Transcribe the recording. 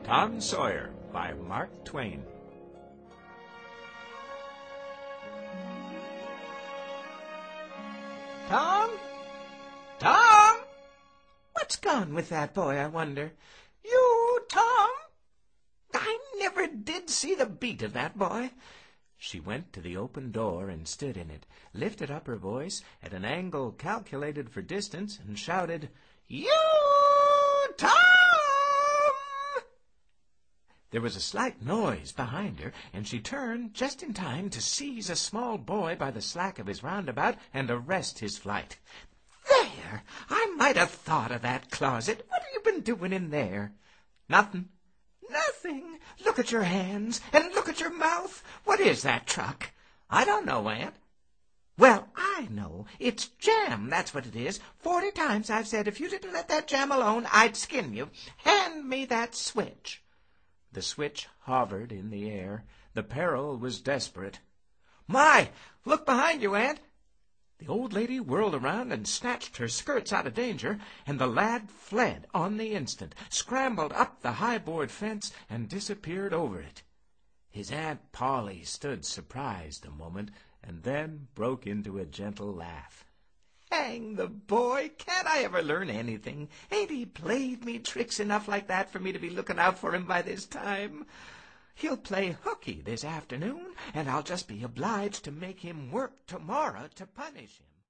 Tom Sawyer by Mark Twain. Tom? Tom? What's gone with that boy, I wonder? You, Tom? I never did see the beat of that boy. She went to the open door and stood in it, lifted up her voice at an angle calculated for distance, and shouted, "You, Tom!" There was a slight noise behind her, and she turned just in time to seize a small boy by the slack of his roundabout and arrest his flight. "There! I might have thought of that closet. What have you been doing in there?" "Nothing." "Nothing? Look at your hands, and look at your mouth. What is that truck?" "I don't know, Aunt." "Well, I know. It's jam, that's what it is. 40 times I've said if you didn't let that jam alone, I'd skin you. Hand me that switch." The switch hovered in the air. The peril was desperate. "My! Look behind you, Aunt." The old lady whirled around and snatched her skirts out of danger, and the lad fled on the instant, scrambled up the high-board fence, and disappeared over it. His Aunt Polly stood surprised a moment, and then broke into a gentle laugh. "Hang the boy! Can't I ever learn anything? Ain't he played me tricks enough like that for me to be looking out for him by this time? He'll play hooky this afternoon, and I'll just be obliged to make him work tomorrow to punish him."